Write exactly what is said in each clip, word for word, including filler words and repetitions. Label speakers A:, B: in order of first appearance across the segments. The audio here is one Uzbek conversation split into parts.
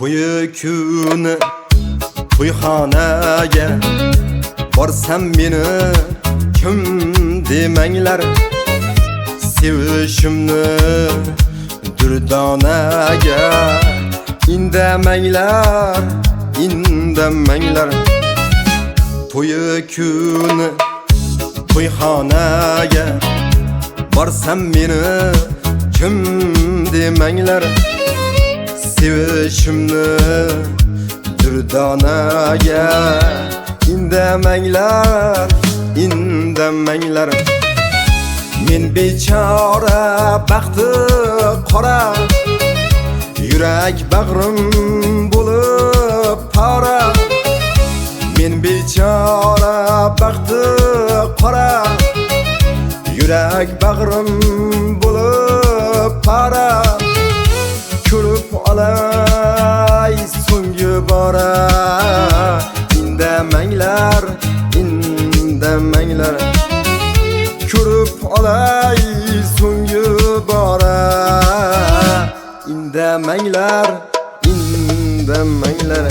A: To'yi kuni to'yxonaga borsam meni kim demanglar. Sevishimni durdonaga indamanglar, indamanglar. To'yi kuni to'yxonaga borsam meni kim demanglar. Sevishimni durdonaga indamanglar, indamanglar. Men bechora baxti qora, yurak bag'rim bo'lib pora. Men bechora baxti qora, yurak bag'rim bo'lib pora. Ko'rib olay so'nggi bora, indamanglar, indamanglar. Ko'rib olay so'nggi bora, indamanglar, indamanglar.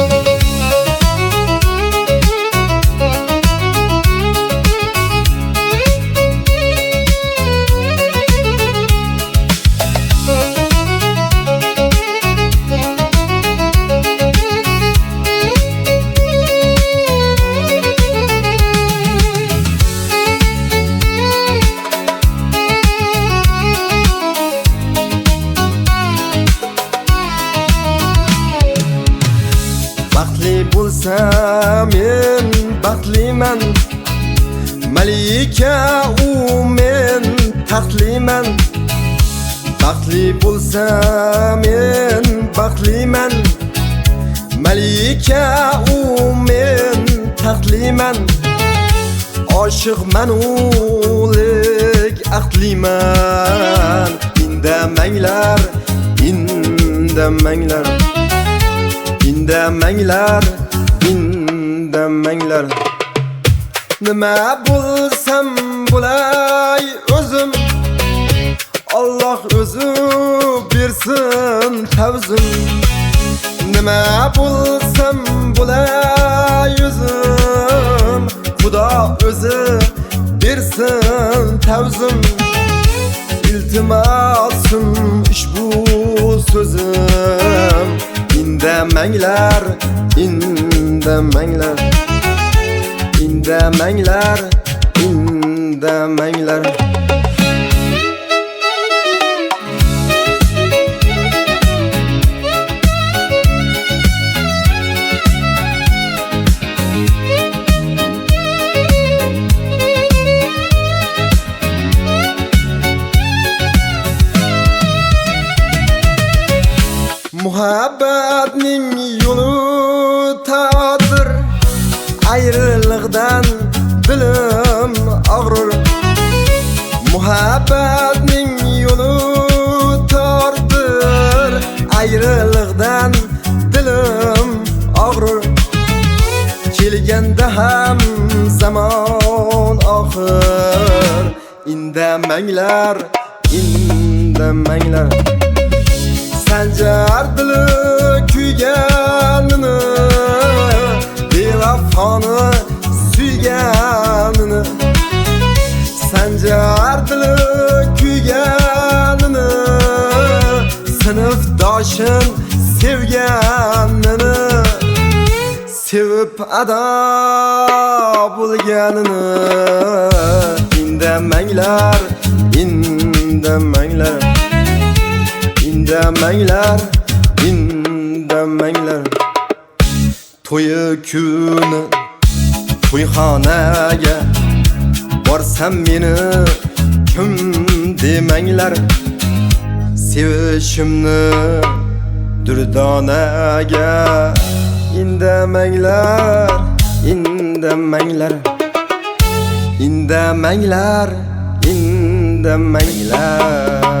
A: Baxtli bo'lsam men baxtliman, malika u men taxtliman. Baxtli bo'lsam men baxtliman, malika u men taxtliman. Oshiqman o'lik aqliman, indamanglar, indamanglar. Indamanglar, indamanglar. Nima bo'lsam bo'lay o'zim, Alloh o'zi bersin tavzim. Nima bo'lsam bo'lay o'zim, Xudo o'zi bersin tavzim. Iltimosim ushbu so'zim, indamanglar, indamanglar. Indamanglar, indamanglar. Muhabbatning yo'li ta'dir, ayriliqdan dilim og'rir. Muhabbatning yo'li ta'dir, ayriliqdan dilim og'rir. Kelganda ham zamon oxir, indamanglar, indamanglar. Sanjar dili kuyganini, bevafoni suyganini. Sanjar dili kuyganini, sinfdoshin sevganini. Sevib ado bo'lganini. Indamanglar, indamanglar. Indamanglar, indamanglar. To'yi kuni to'yxonaga borsam meni kim demanglar. Sevishimni durdonaga indamanglar, indamanglar. Indamanglar, indamanglar.